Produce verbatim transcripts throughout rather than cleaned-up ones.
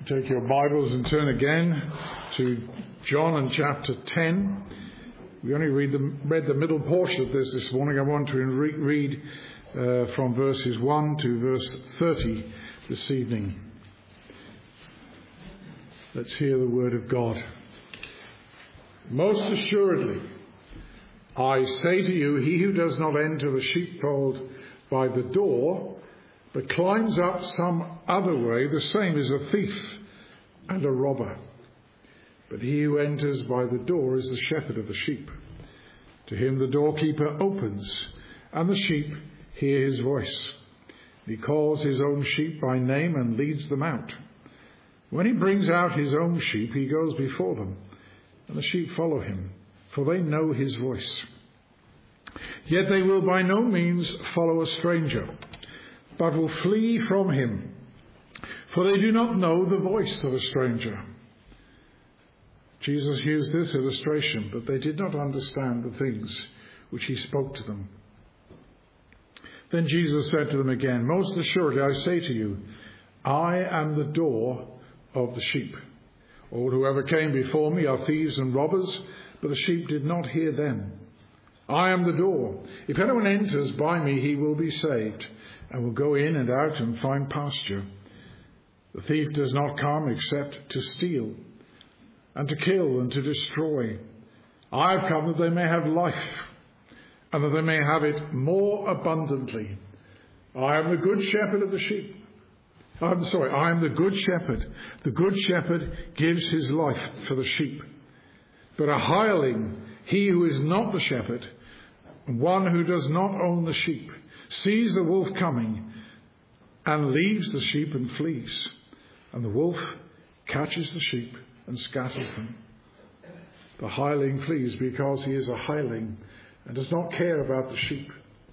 Take your Bibles and turn again to John and chapter ten. We only read the, read the middle portion of this this morning. I want to re- read uh, from verses one to verse thirty this evening. Let's hear the word of God. Most assuredly, I say to you, he who does not enter the sheepfold by the door, but climbs up some other way, the same is a thief and a robber. But he who enters by the door is the shepherd of the sheep. To him the doorkeeper opens, and the sheep hear his voice. He calls his own sheep by name and leads them out. When he brings out his own sheep, he goes before them, and the sheep follow him, for they know his voice. Yet they will by no means follow a stranger, but will flee from him, for they do not know the voice of a stranger. Jesus used this illustration, but they did not understand the things which he spoke to them. Then Jesus said to them again, Most assuredly I say to you, I am the door of the sheep. All who ever came before me are thieves and robbers, but the sheep did not hear them. I am the door. If anyone enters by me, he will be saved, and will go in and out and find pasture. The thief does not come except to steal, and to kill, and to destroy. I have come that they may have life, and that they may have it more abundantly. I am the good shepherd of the sheep. I'm sorry, I am the good shepherd. The good shepherd gives his life for the sheep. But a hireling, he who is not the shepherd, one who does not own the sheep, sees the wolf coming and leaves the sheep and flees. And the wolf catches the sheep and scatters them. The hireling flees because he is a hireling and does not care about the sheep.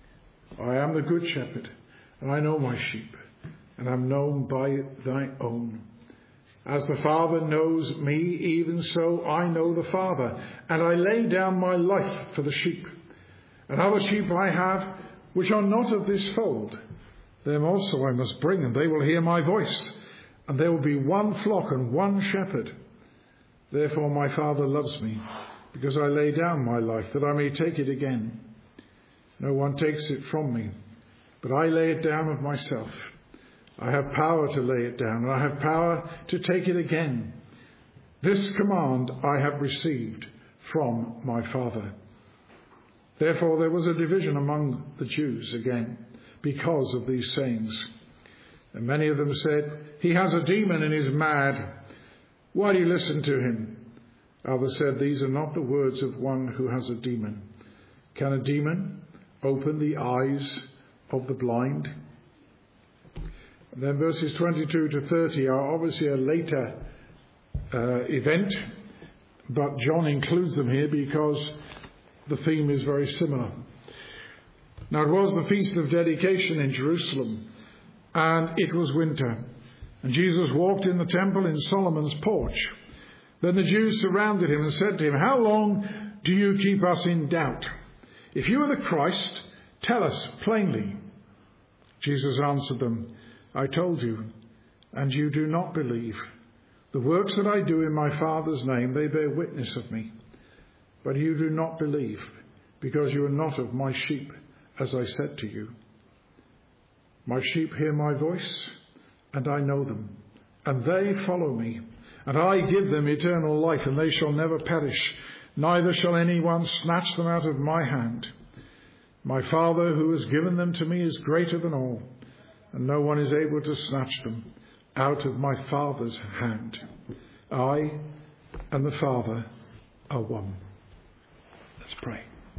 I am the good shepherd, and I know my sheep, and am known by thy own. As the Father knows me, even so I know the Father, and I lay down my life for the sheep. And other sheep I have, which are not of this fold. Them also I must bring, and they will hear my voice, and there will be one flock and one shepherd. Therefore my Father loves me, because I lay down my life, that I may take it again. No one takes it from me, but I lay it down of myself. I have power to lay it down, and I have power to take it again. This command I have received from my Father. Therefore there was a division among the Jews again, because of these sayings. And many of them said, He has a demon and is mad. Why do you listen to him? Others said, These are not the words of one who has a demon. Can a demon open the eyes of the blind? And then verses twenty-two to thirty are obviously a later uh, event, but John includes them here because the theme is very similar. Now it was the Feast of Dedication in Jerusalem, and it was winter. And Jesus walked in the temple in Solomon's porch. Then the Jews surrounded him and said to him, How long do you keep us in doubt? If you are the Christ, tell us plainly. Jesus answered them, I told you, and you do not believe. The works that I do in my Father's name, they bear witness of me. But you do not believe, because you are not of my sheep, as I said to you. My sheep hear my voice, and I know them, and they follow me. And I give them eternal life, and they shall never perish, neither shall anyone snatch them out of my hand. My Father, who has given them to me, is greater than all, and no one is able to snatch them out of my Father's hand. I and the Father are one. Let's pray.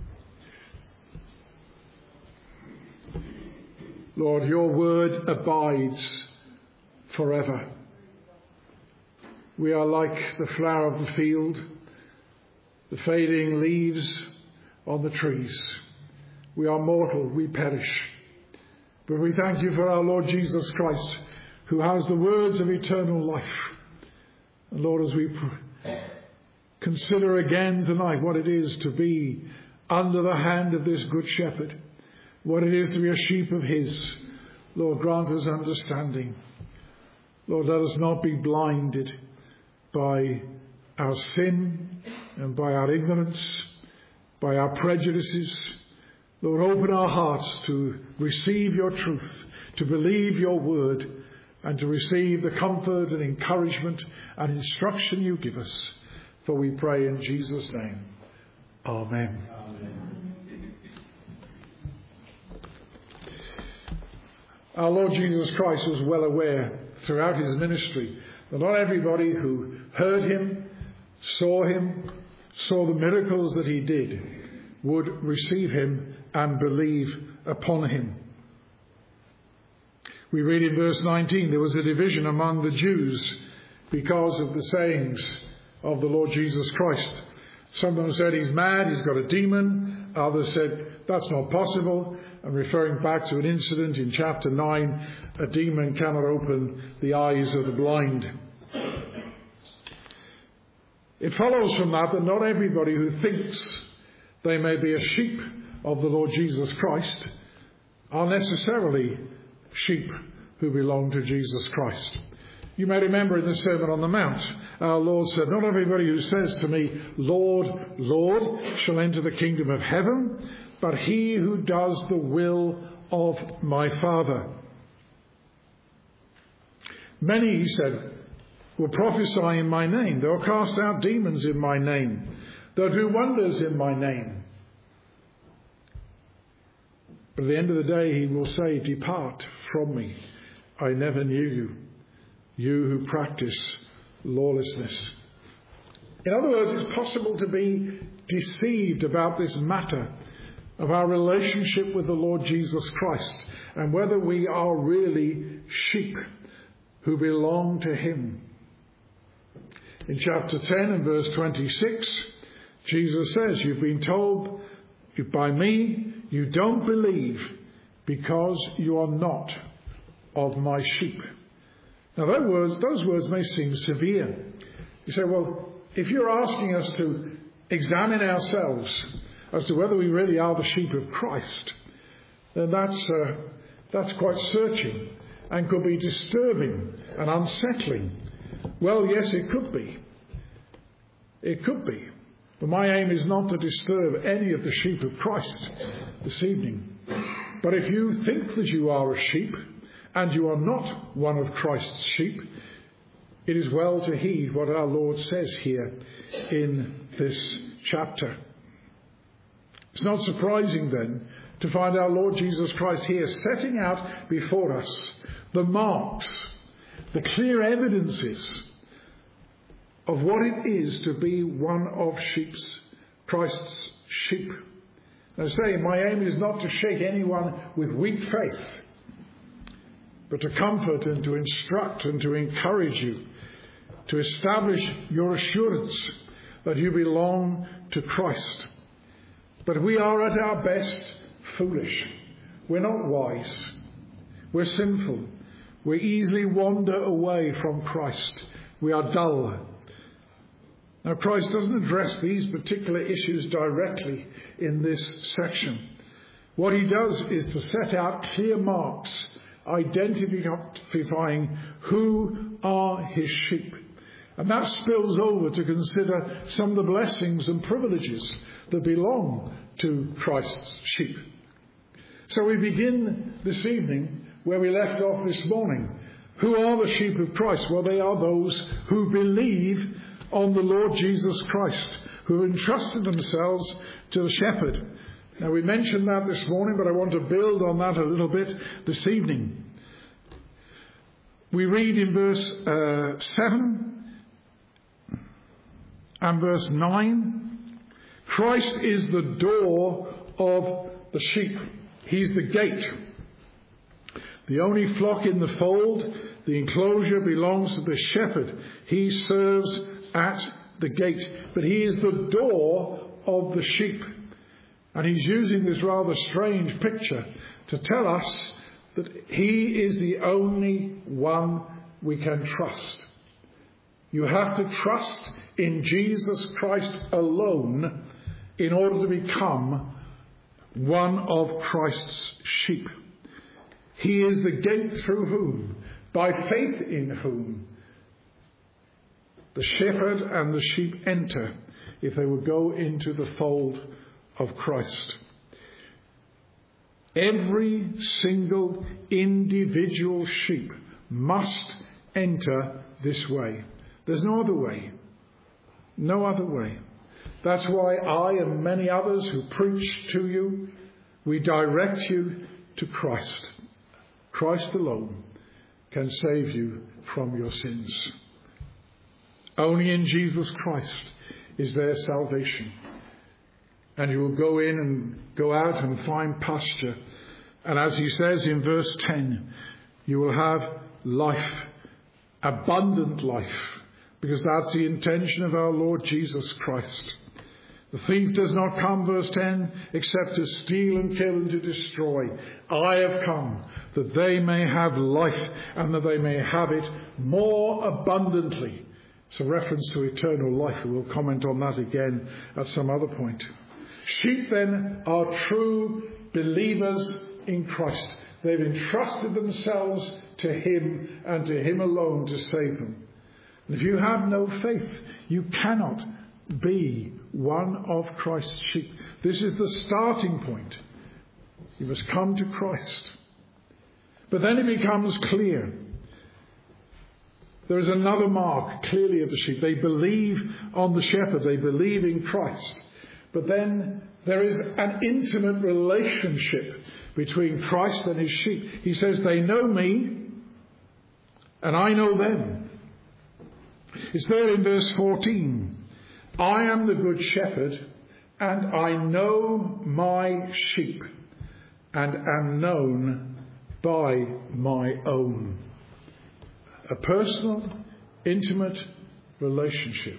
Lord, your word abides forever. We are like the flower of the field, the fading leaves on the trees. We are mortal, we perish. But we thank you for our Lord Jesus Christ, who has the words of eternal life. And Lord, as we consider again tonight what it is to be under the hand of this good shepherd, what it is to be a sheep of his, Lord, grant us understanding. Lord, let us not be blinded by our sin and by our ignorance, by our prejudices. Lord, open our hearts to receive your truth, to believe your word, and to receive the comfort and encouragement and instruction you give us. For we pray in Jesus' name. Amen. Amen. Our Lord Jesus Christ was well aware throughout his ministry that not everybody who heard him, saw him, saw the miracles that he did, would receive him and believe upon him. We read in verse nineteen, there was a division among the Jews because of the sayings of the Lord Jesus Christ. Some of them said he's mad, he's got a demon. Others said that's not possible. And referring back to an incident in chapter nine, a demon cannot open the eyes of the blind. It follows from that that not everybody who thinks they may be a sheep of the Lord Jesus Christ are necessarily sheep who belong to Jesus Christ. You may remember in the Sermon on the Mount, our Lord said, not everybody who says to me, Lord, Lord, shall enter the kingdom of heaven, but he who does the will of my Father. Many, he said, will prophesy in my name. They'll cast out demons in my name. They'll do wonders in my name. But at the end of the day, he will say, depart from me. I never knew you, you who practice lawlessness. In other words, it's possible to be deceived about this matter of our relationship with the Lord Jesus Christ and whether we are really sheep who belong to him. In chapter ten and verse twenty-six, Jesus says, you've been told by me you don't believe because you are not of my sheep. Now those words, those words may seem severe. You say, well, if you're asking us to examine ourselves as to whether we really are the sheep of Christ, then that's, uh, that's quite searching and could be disturbing and unsettling. Well, yes, it could be. It could be. But my aim is not to disturb any of the sheep of Christ this evening. But if you think that you are a sheep and you are not one of Christ's sheep, it is well to heed what our Lord says here in this chapter. It's not surprising then to find our Lord Jesus Christ here setting out before us the marks, the clear evidences of what it is to be one of sheep's, Christ's sheep. I say, my aim is not to shake anyone with weak faith, but to comfort and to instruct and to encourage you, to establish your assurance that you belong to Christ. But we are at our best foolish. We're not wise. We're sinful. We easily wander away from Christ. We are dull. Now, Christ doesn't address these particular issues directly in this section. What he does is to set out clear marks, identifying who are his sheep. And that spills over to consider some of the blessings and privileges that belong to Christ's sheep. So we begin this evening where we left off this morning. Who are the sheep of Christ? Well, they are those who believe on the Lord Jesus Christ, who have entrusted themselves to the shepherd. Now, we mentioned that this morning, but I want to build on that a little bit this evening. We read in verse uh, seven and verse nine, Christ is the door of the sheep. He's the gate. The only flock in the fold, the enclosure belongs to the shepherd. He serves at the gate, but he is the door of the sheep. And he's using this rather strange picture to tell us that he is the only one we can trust. You have to trust in Jesus Christ alone in order to become one of Christ's sheep. He is the gate through whom by faith in whom the shepherd and the sheep enter if they will go into the fold of Christ. Every single individual sheep must enter this way. There's no other way. No other way. That's why I and many others who preach to you, we direct you to Christ. Christ alone can save you from your sins. Only in Jesus Christ is there salvation. And you will go in and go out and find pasture. And as he says in verse ten, you will have life, abundant life, because that's the intention of our Lord Jesus Christ. The thief does not come, verse ten, except to steal and kill and to destroy. I have come that they may have life and that they may have it more abundantly. It's a reference to eternal life. We will comment on that again at some other point. Sheep then are true believers in Christ. They've entrusted themselves to him and to him alone to save them. And if you have no faith, you cannot be one of Christ's sheep. This is the starting point. You must come to Christ. But then it becomes clear. There is another mark clearly of the sheep. They believe on the shepherd. They believe in Christ. But then there is an intimate relationship between Christ and his sheep. He says, they know me and I know them. It's there in verse fourteen. I am the good shepherd and I know my sheep and am known by my own. A personal, intimate relationship.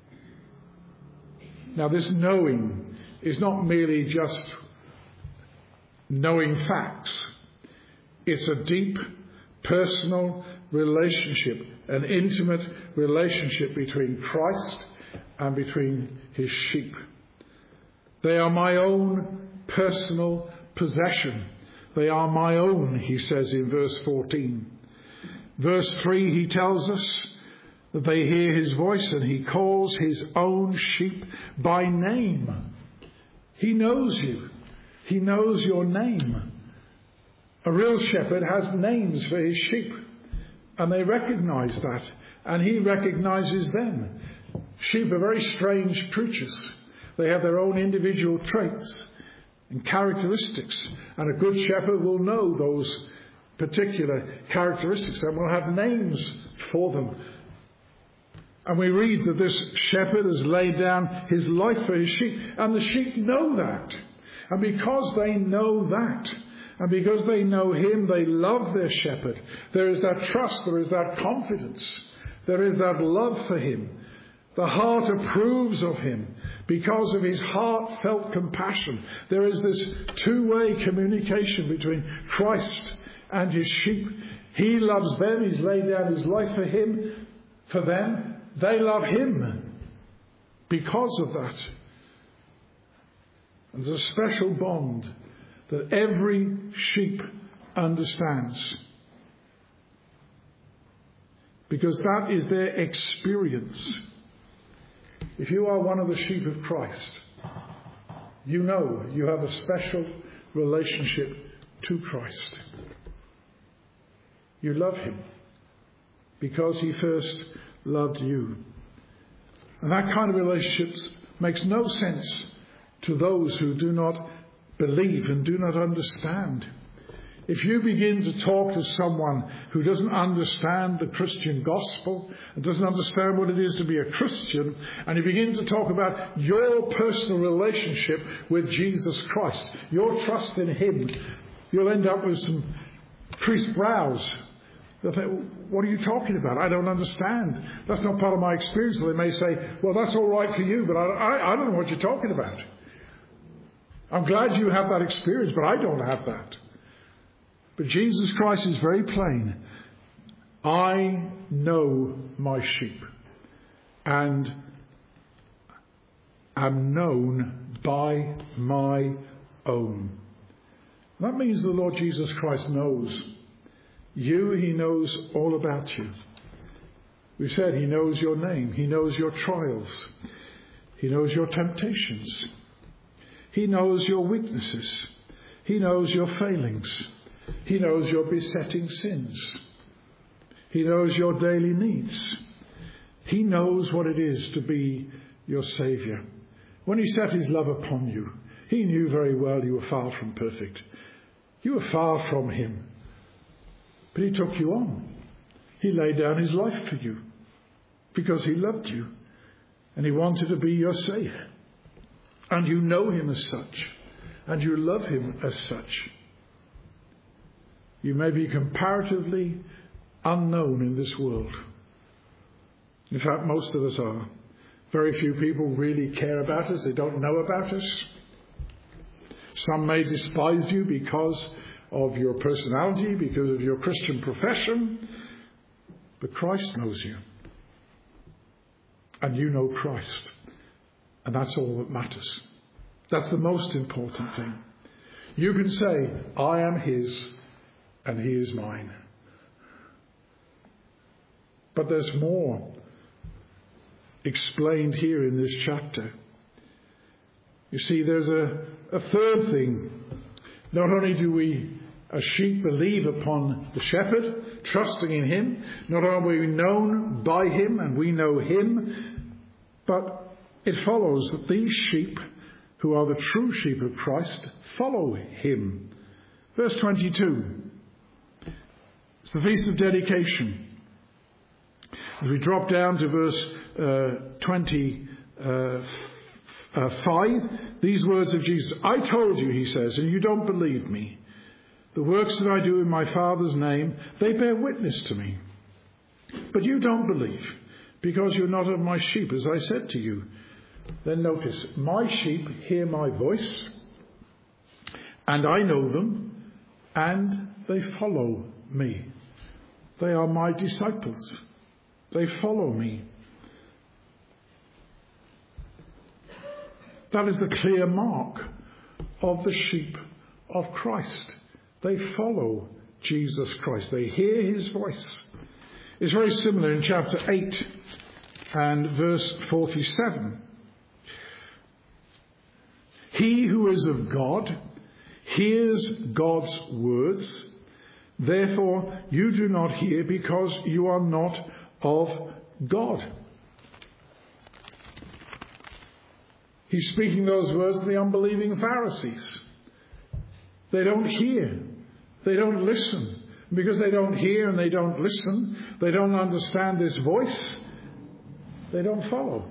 Now this knowing is not merely just knowing facts. It's a deep, personal relationship, an intimate relationship between Christ and between his sheep. They are my own personal possession. They are my own, he says in verse fourteen. Verse three, he tells us that they hear his voice and he calls his own sheep by name. He knows you. He knows your name. A real shepherd has names for his sheep, and they recognize that, and he recognizes them. Sheep are very strange creatures. They have their own individual traits and characteristics, and a good shepherd will know those particular characteristics and will have names for them. And we read that this shepherd has laid down his life for his sheep, and the sheep know that. And because they know that, and because they know him, they love their shepherd. There is that trust, there is that confidence, there is that love for him. The heart approves of him because of his heartfelt compassion. There is this two-way communication between Christ and his sheep. He loves them. He's laid down his life for him, for them. They love him because of that. And there's a special bond that every sheep understands, because that is their experience. If you are one of the sheep of Christ, you know you have a special relationship to Christ. You love him because he first loved you. And that kind of relationship makes no sense to those who do not believe and do not understand. If you begin to talk to someone who doesn't understand the Christian gospel and doesn't understand what it is to be a Christian, and you begin to talk about your personal relationship with Jesus Christ, your trust in him, you'll end up with some creased brows. They'll think, what are you talking about? I don't understand. That's not part of my experience. So they may say, well, that's all right for you, but I, I, I don't know what you're talking about. I'm glad you have that experience, but I don't have that. But Jesus Christ is very plain. I know my sheep and am known by my own. That means the Lord Jesus Christ knows You, he knows all about you. We said he knows your name. He knows your trials. He knows your temptations. He knows your weaknesses. He knows your failings. He knows your besetting sins. He knows your daily needs. He knows what it is to be your Saviour. When he set his love upon you, he knew very well you were far from perfect. You were far from him. But he took you on. He laid down his life for you because he loved you and he wanted to be your Saviour. And you know him as such and you love him as such. You may be comparatively unknown in this world. In fact, most of us are. Very few people really care about us. They don't know about us. Some may despise you because of your personality, because of your Christian profession. But Christ knows you. And you know Christ. And that's all that matters. That's the most important thing. You can say, I am his and he is mine. But there's more explained here in this chapter. You see, there's a, a third thing. Not only do we, as sheep, believe upon the shepherd, trusting in him, not only are we known by him and we know him, but it follows that these sheep, who are the true sheep of Christ, follow him. Verse twenty-two. It's the Feast of Dedication. As we drop down to verse uh, twenty-five, these words of Jesus. I told you, he says, and you don't believe me. The works that I do in my Father's name, they bear witness to me. But you don't believe, because you're not of my sheep, as I said to you. Then notice, my sheep hear my voice, and I know them, and they follow me. They are my disciples. They follow me. That is the clear mark of the sheep of Christ. They follow Jesus Christ. They hear his voice. It's very similar in chapter eight and verse forty-seven. He who is of God hears God's words. Therefore, you do not hear because you are not of God. He's speaking those words to the unbelieving Pharisees. They don't hear. They don't listen. Because they don't hear and they don't listen, they don't understand this voice, they don't follow.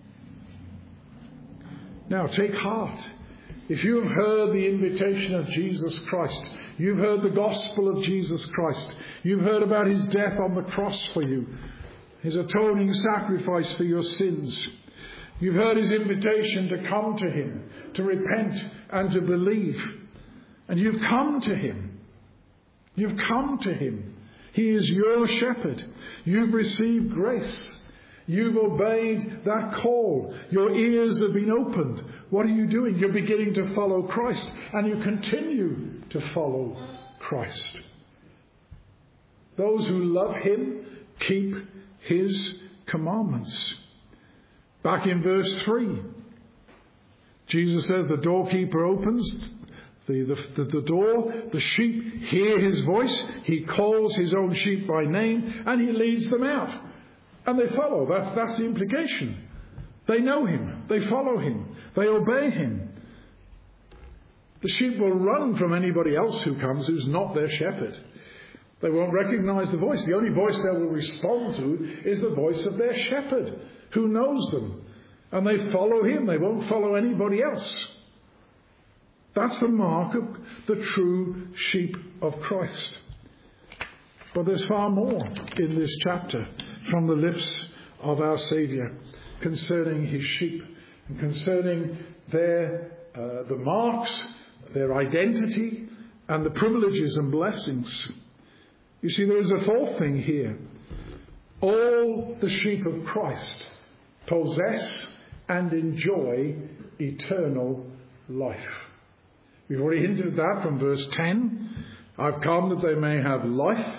Now, take heart. If you have heard the invitation of Jesus Christ, you've heard the gospel of Jesus Christ, you've heard about his death on the cross for you, his atoning sacrifice for your sins, you've heard his invitation to come to him, to repent and to believe, and you've come to him. You've come to him. He is your shepherd. You've received grace. You've obeyed that call. Your ears have been opened. What are you doing? You're beginning to follow Christ, and you continue to follow Christ. Those who love him keep his commandments. Back in verse three, Jesus says the doorkeeper opens the, the, the door, the sheep hear his voice, he calls his own sheep by name, and he leads them out. And they follow. That's, that's the implication. They know him. They follow him. They obey him. The sheep will run from anybody else who comes who's not their shepherd. They won't recognize the voice. The only voice they will respond to is the voice of their shepherd who knows them. And they follow him. They won't follow anybody else. That's the mark of the true sheep of Christ. But there's far more in this chapter from the lips of our Saviour concerning his sheep and concerning their uh, the marks, their identity, and the privileges and blessings. You see, there is a fourth thing here. All the sheep of Christ possess and enjoy eternal life. We've already hinted at that from verse ten. I've come that they may have life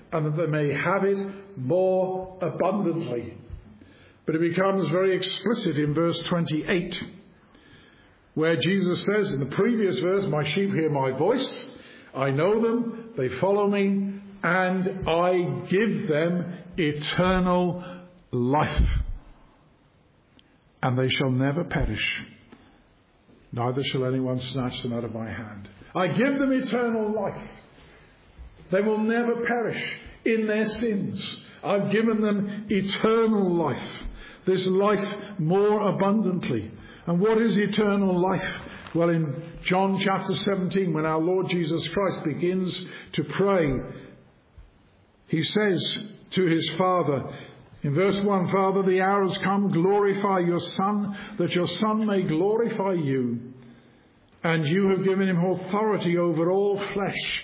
and that they may have it more abundantly. But it becomes very explicit in verse twenty-eight, where Jesus says in the previous verse, my sheep hear my voice, I know them, they follow me, and I give them eternal life, and they shall never perish, neither shall anyone snatch them out of my hand. I give them eternal life. They will never perish in their sins. I've given them eternal life, this life more abundantly. And what is eternal life? Well, in John chapter seventeen, when our Lord Jesus Christ begins to pray, he says to his Father, in verse one, Father, the hour has come, glorify your Son, that your Son may glorify you. And you have given him authority over all flesh,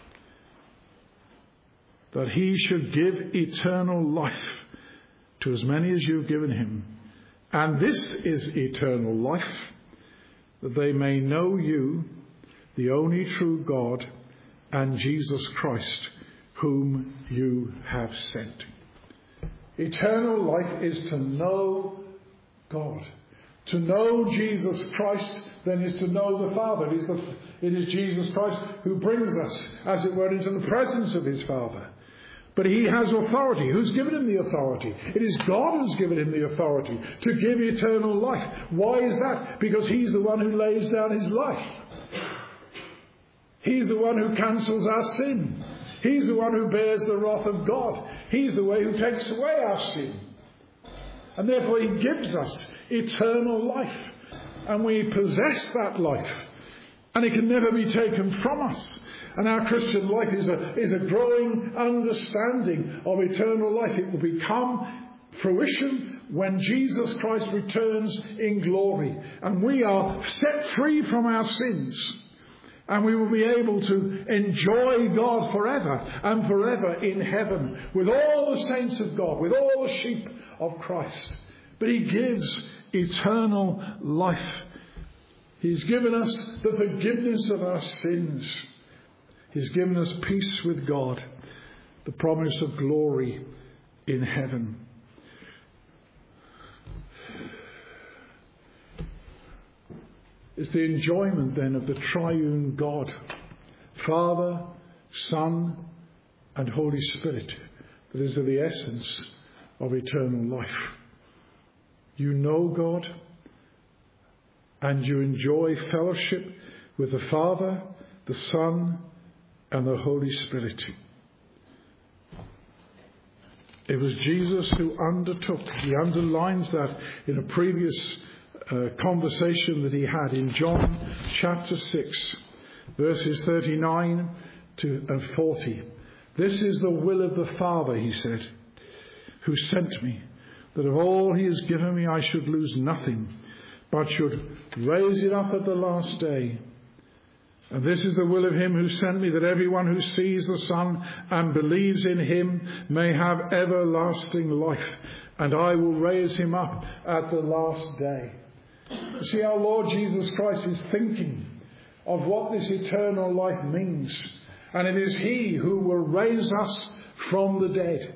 that he should give eternal life to as many as you've given him. And this is eternal life, that they may know you, the only true God, and Jesus Christ, whom you have sent. Eternal life is to know God. To know Jesus Christ, then, is to know the Father. It is, the, it is Jesus Christ who brings us, as it were, into the presence of his Father. But he has authority. Who's given him the authority? It is God who's given him the authority to give eternal life. Why is that? Because he's the one who lays down his life. He's the one who cancels our sin. He's the one who bears the wrath of God. He's the one who takes away our sin. And therefore he gives us eternal life. And we possess that life. And it can never be taken from us. And our Christian life is a, is a growing understanding of eternal life. It will become fruition when Jesus Christ returns in glory. And we are set free from our sins. And we will be able to enjoy God forever and forever in heaven with all the saints of God, with all the sheep of Christ. But he gives eternal life. He's given us the forgiveness of our sins. He's given us peace with God, the promise of glory in heaven. It's the enjoyment then of the triune God, Father, Son, and Holy Spirit, that is the essence of eternal life. You know God, and you enjoy fellowship with the Father, the Son, and the Holy Spirit. It was Jesus who undertook, he underlines that in a previous uh, conversation that he had in John chapter six, verses thirty-nine to and forty. This is the will of the Father, he said, who sent me, that of all he has given me I should lose nothing, but should raise it up at the last day. And this is the will of him who sent me, that everyone who sees the Son and believes in him may have everlasting life, and I will raise him up at the last day. You see, our Lord Jesus Christ is thinking of what this eternal life means, and it is he who will raise us from the dead.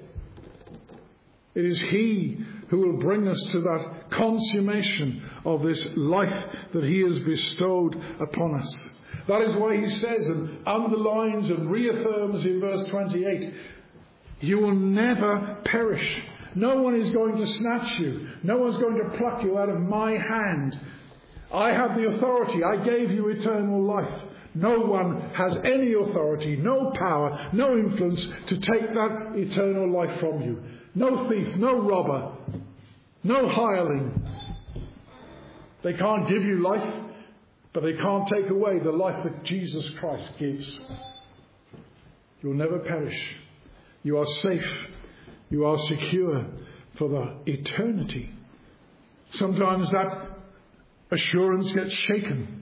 It is he who will bring us to that consummation of this life that he has bestowed upon us. That is why he says and underlines and reaffirms in verse twenty-eight, you will never perish. No one is going to snatch you. No one's going to pluck you out of my hand. I have the authority. I gave you eternal life. No one has any authority, no power, no influence to take that eternal life from you. No thief, no robber, no hireling. They can't give you life, but they can't take away the life that Jesus Christ gives. You'll never perish. You are safe. You are secure for the eternity. Sometimes that assurance gets shaken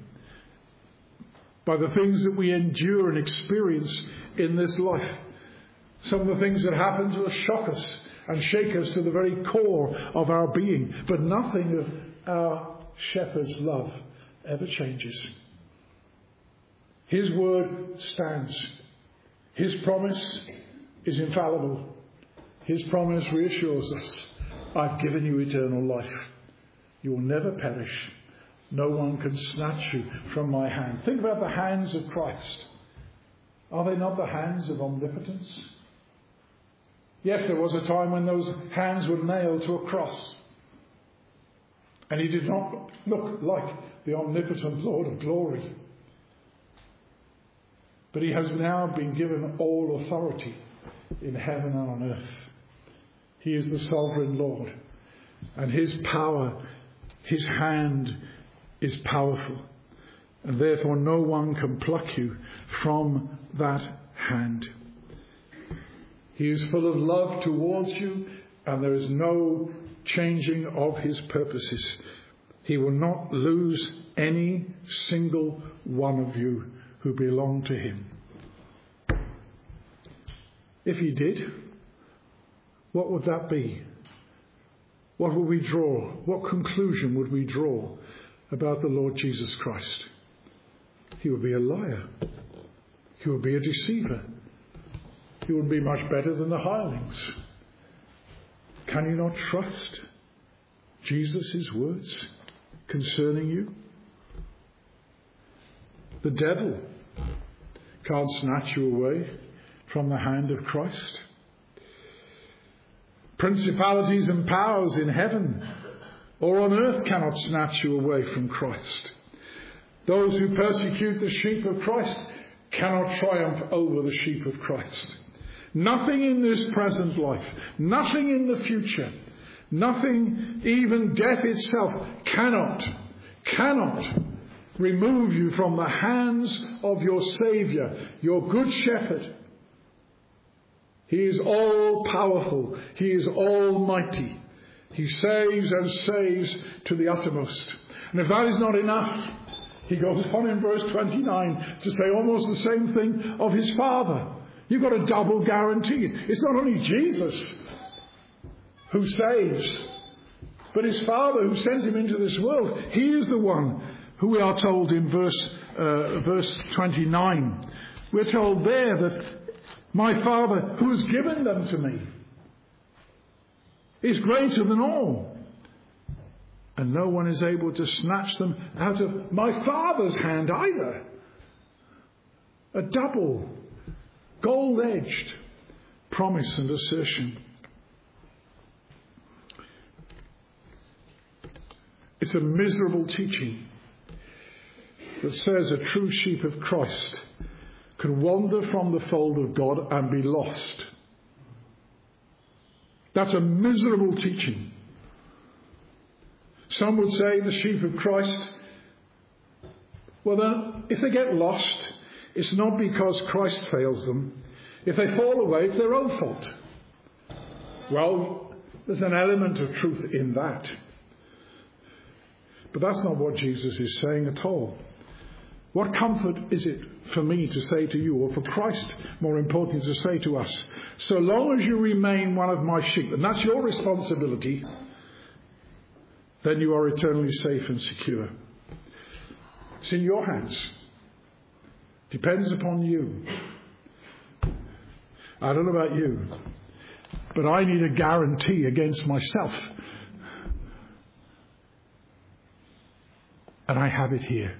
by the things that we endure and experience in this life. Some of the things that happen to us shock us and shake us to the very core of our being. But nothing of our shepherd's love ever changes. His word stands. His promise is infallible. His promise reassures us, I've given you eternal life. You will never perish. No one can snatch you from my hand. Think about the hands of Christ. Are they not the hands of omnipotence? Yes, there was a time when those hands were nailed to a cross. And he did not look like the omnipotent Lord of glory. But he has now been given all authority in heaven and on earth. He is the sovereign Lord. And his power, his hand is powerful. And therefore no one can pluck you from that hand. He is full of love towards you, and there is no changing of his purposes. He will not lose any single one of you who belong to him. If he did, what would that be? What would we draw? What conclusion would we draw about the Lord Jesus Christ? He would be a liar. He would be a deceiver. He would be much better than the hirelings. Can you not trust Jesus' words concerning you? The devil can't snatch you away from the hand of Christ. Principalities and powers in heaven or on earth cannot snatch you away from Christ. Those who persecute the sheep of Christ cannot triumph over the sheep of Christ. Nothing in this present life, nothing in the future, nothing, even death itself, cannot, cannot remove you from the hands of your Saviour, your good shepherd. He is all powerful. He is almighty. He saves and saves to the uttermost. And if that is not enough, he goes on in verse twenty-nine to say almost the same thing of his Father. You've got a double guarantee. It's not only Jesus who saves, but his Father who sent him into this world. He is the one who we are told in verse uh, verse twenty-nine. We're told there that my Father who has given them to me is greater than all, and no one is able to snatch them out of my Father's hand either. A double, gold-edged promise and assertion. It's a miserable teaching that says a true sheep of Christ can wander from the fold of God and be lost. That's a miserable teaching. Some would say the sheep of Christ, well then, if they get lost, it's not because Christ fails them. If they fall away, it's their own fault. Well, there's an element of truth in that. But that's not what Jesus is saying at all. What comfort is it for me to say to you, or for Christ, more importantly, to say to us, so long as you remain one of my sheep, and that's your responsibility, then you are eternally safe and secure. It's in your hands. Depends upon you. I don't know about you, but I need a guarantee against myself. And I have it here.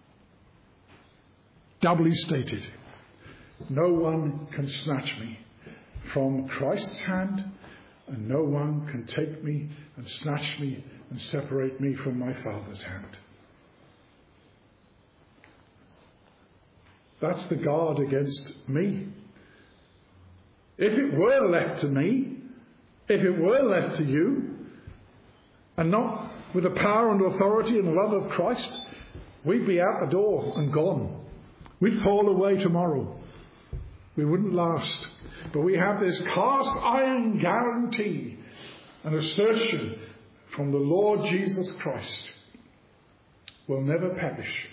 Doubly stated. No one can snatch me from Christ's hand, and no one can take me and snatch me and separate me from my Father's hand. That's the guard against me. If it were left to me, if it were left to you, and not with the power and authority and love of Christ, we'd be out the door and gone. We'd fall away tomorrow. We wouldn't last. But we have this cast iron guarantee, an assertion from the Lord Jesus Christ. We'll never perish.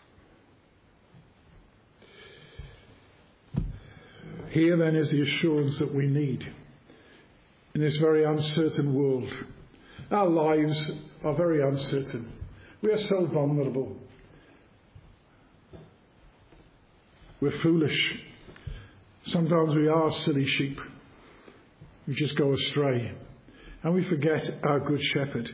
Here then is the assurance that we need in this very uncertain world. Our lives are very uncertain. We are so vulnerable. We're foolish. Sometimes we are silly sheep. We just go astray. And we forget our good shepherd.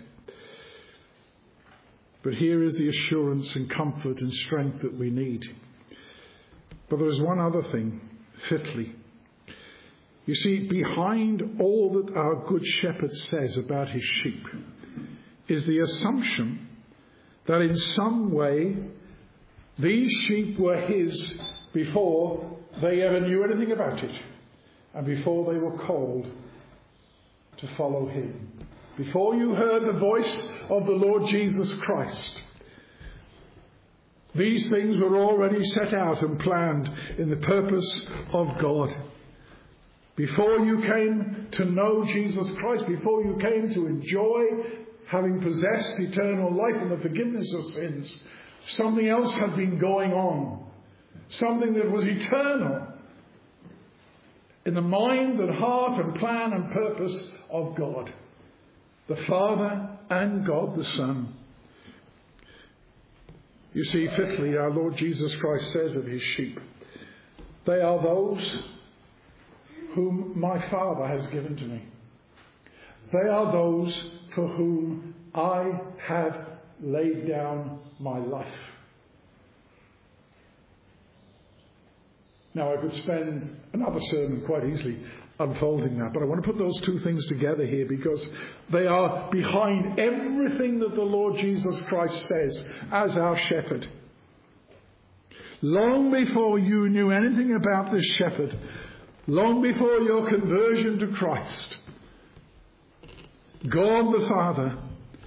But here is the assurance and comfort and strength that we need. But there is one other thing. Fifthly, you see, behind all that our good shepherd says about his sheep is the assumption that in some way these sheep were his before they ever knew anything about it, and before they were called to follow him. Before you heard the voice of the Lord Jesus Christ, these things were already set out and planned in the purpose of God. Before you came to know Jesus Christ, before you came to enjoy having possessed eternal life and the forgiveness of sins, something else had been going on. Something that was eternal in the mind and heart and plan and purpose of God, the Father and God the Son. You see, fifthly, our Lord Jesus Christ says of his sheep, they are those whom my Father has given to me. They are those for whom I have laid down my life. Now, I could spend another sermon quite easily unfolding that, but I want to put those two things together here because they are behind everything that the Lord Jesus Christ says as our shepherd. Long before you knew anything about this shepherd, long before your conversion to Christ, God the Father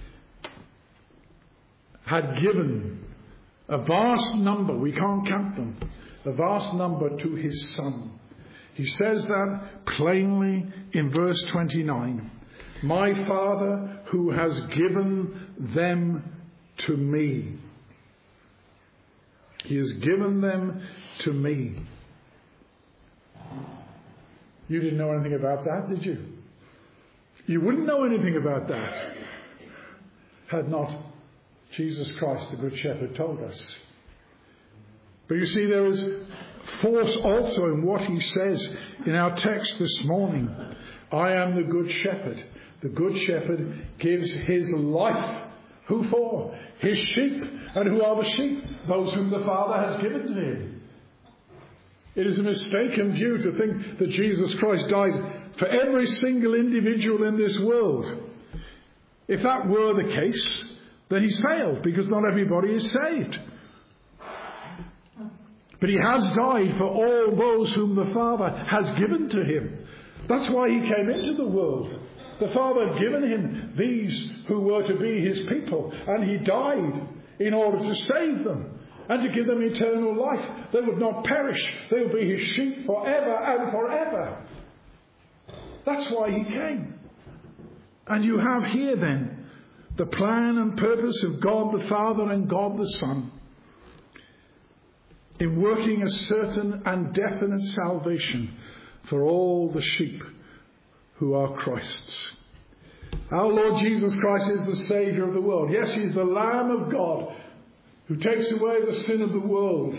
had given a vast number, we can't count them, a vast number to his Son. He says that plainly in verse twenty-nine. My Father who has given them to me. He has given them to me. You didn't know anything about that, did you? You wouldn't know anything about that had not Jesus Christ, the Good Shepherd, told us. But you see, there is force also in what he says in our text this morning. I am the Good Shepherd. The Good Shepherd gives his life. Who for? His sheep. And who are the sheep? Those whom the Father has given to him. It is a mistaken view to think that Jesus Christ died for every single individual in this world. If that were the case, then he's failed, because not everybody is saved. But he has died for all those whom the Father has given to him. That's why he came into the world. The Father had given him these who were to be his people, and he died in order to save them and to give them eternal life. They would not perish. They would be his sheep forever and forever. That's why he came. And you have here then the plan and purpose of God the Father and God the Son in working a certain and definite salvation for all the sheep who are Christ's. Our Lord Jesus Christ is the Saviour of the world. Yes, he is the Lamb of God who takes away the sin of the world.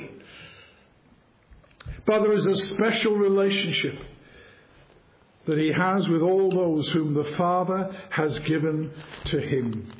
But there is a special relationship that he has with all those whom the Father has given to him.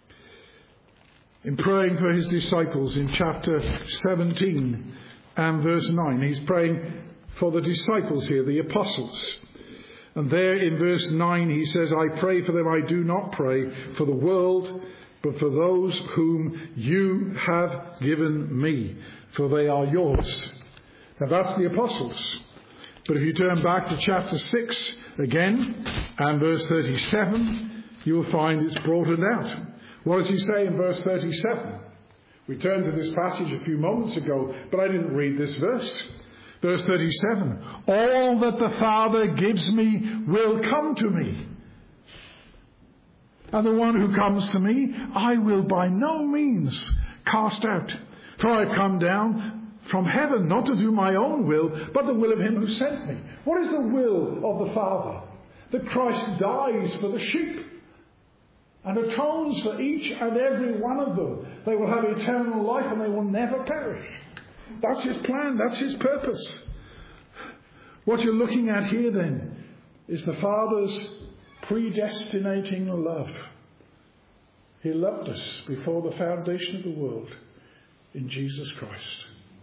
In praying for his disciples in chapter seventeen and verse nine, he's praying for the disciples here, the apostles. And there in verse nine he says, I pray for them, I do not pray for the world, but for those whom you have given me, for they are yours. Now that's the apostles. But if you turn back to chapter six again, and verse thirty-seven, you'll find it's brought it out. What does he say in verse thirty-seven? We turned to this passage a few moments ago, but I didn't read this verse. Verse thirty-seven, all that the Father gives me will come to me. And the one who comes to me, I will by no means cast out. For I have come down from heaven, not to do my own will, but the will of him who sent me. What is the will of the Father? That Christ dies for the sheep and atones for each and every one of them. They will have eternal life and they will never perish. That's his plan. That's his purpose. What you're looking at here then is the Father's predestinating love. He loved us before the foundation of the world in Jesus Christ.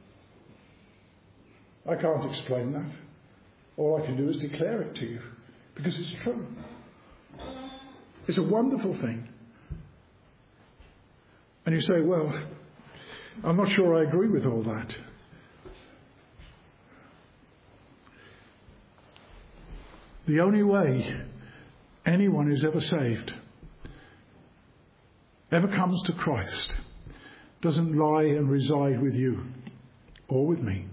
I can't explain that. All I can do is declare it to you because it's true. It's a wonderful thing. And you say, well, I'm not sure I agree with all that. The only way anyone who's ever saved, ever comes to Christ, doesn't lie and reside with you or with me.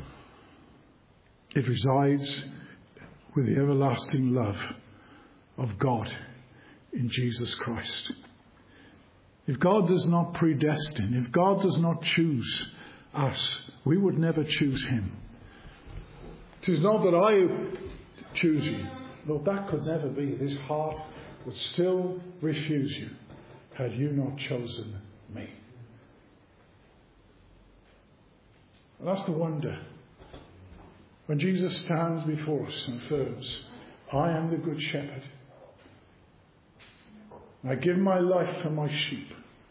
It resides with the everlasting love of God in Jesus Christ. If God does not predestine, if God does not choose us, we would never choose him. It is not that I choose you. Lord, that could never be. This heart would still refuse you had you not chosen me. And that's the wonder. When Jesus stands before us and affirms, I am the good shepherd. I give my life for my sheep.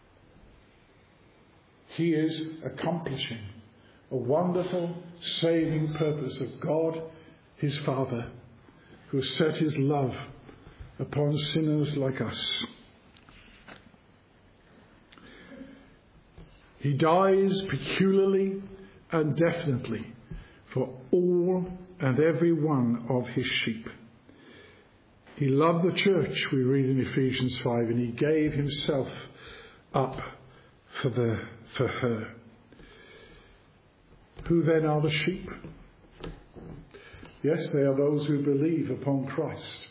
He is accomplishing a wonderful saving purpose of God, his Father, who has set his love upon sinners like us. He dies peculiarly and definitely for all and every one of his sheep. He loved the church, we read in Ephesians five, and he gave himself up for, the, for her. Who then are the sheep? Yes, they are those who believe upon Christ.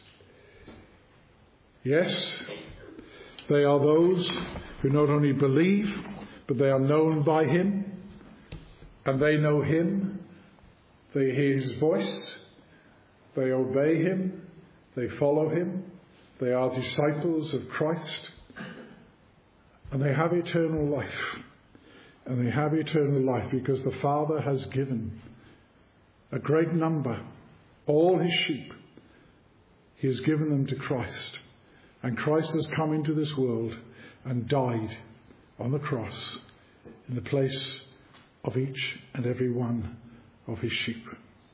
Yes, they are those who not only believe, but they are known by him, and they know him. They hear his voice, they obey him, they follow him, they are disciples of Christ, and they have eternal life. And they have eternal life because the Father has given a great number, all his sheep. He has given them to Christ. And Christ has come into this world and died on the cross in the place of each and every one of his sheep.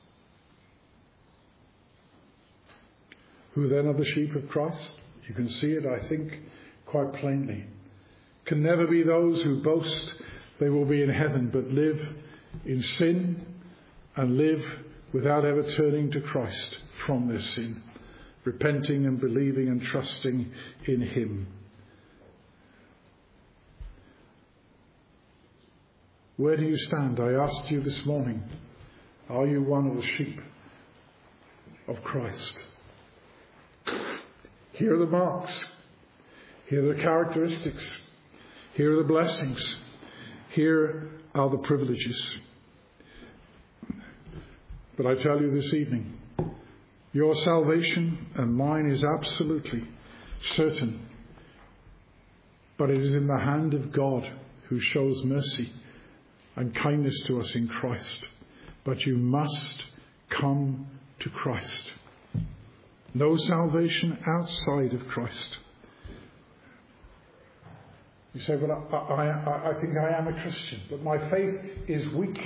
Who then are the sheep of Christ? You can see it, I think, quite plainly. Can never be those who boast they will be in heaven, but live in sin and live without ever turning to Christ from their sin, repenting and believing and trusting in him. Where do you stand? I asked you this morning, are you one of the sheep of Christ? Here are the marks. Here are the characteristics. Here are the blessings. Here are the privileges. But I tell you this evening, your salvation and mine is absolutely certain. But it is in the hand of God who shows mercy and kindness to us in Christ. But you must come to Christ. No salvation outside of Christ. You say, well, I, I, I think I am a Christian, but my faith is weak.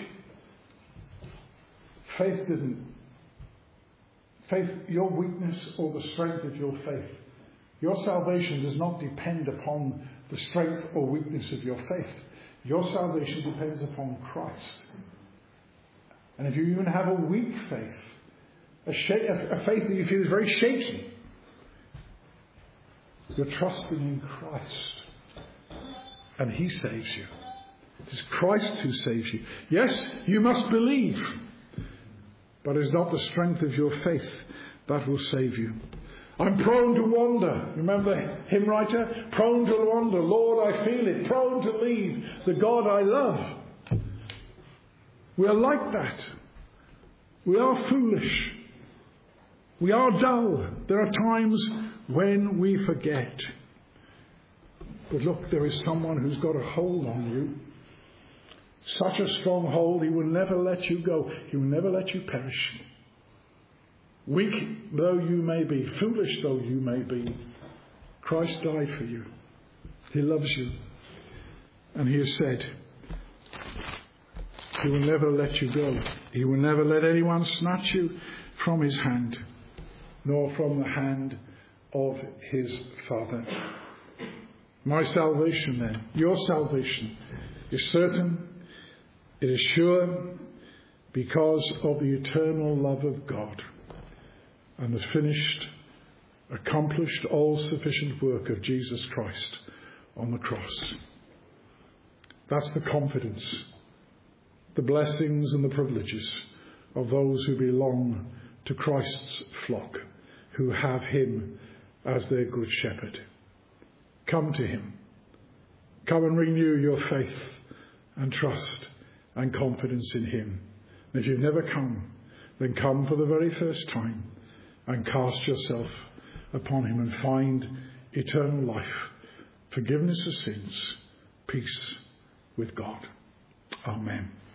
Faith didn't. Faith, your weakness or the strength of your faith. Your salvation does not depend upon the strength or weakness of your faith. Your salvation depends upon Christ. And if you even have a weak faith, a, sh- a faith that you feel is very shaky, you're trusting in Christ. And he saves you. It is Christ who saves you. Yes, you must believe. But it's not the strength of your faith that will save you. I'm prone to wander. Remember the hymn writer? Prone to wander. Lord, I feel it. Prone to leave the God I love. We are like that. We are foolish. We are dull. There are times when we forget. But look, there is someone who's got a hold on you. Such a strong hold, he will never let you go. He will never let you perish. Weak though you may be, foolish though you may be, Christ died for you. He loves you. And he has said, he will never let you go. He will never let anyone snatch you from his hand, nor from the hand of his Father. My salvation then, your salvation, is certain, it is sure, because of the eternal love of God and the finished, accomplished, all-sufficient work of Jesus Christ on the cross. That's the confidence, the blessings and the privileges of those who belong to Christ's flock, who have him as their good shepherd. Come to him. Come and renew your faith and trust and confidence in him. And if you've never come, then come for the very first time and cast yourself upon him and find eternal life, forgiveness of sins, peace with God. Amen.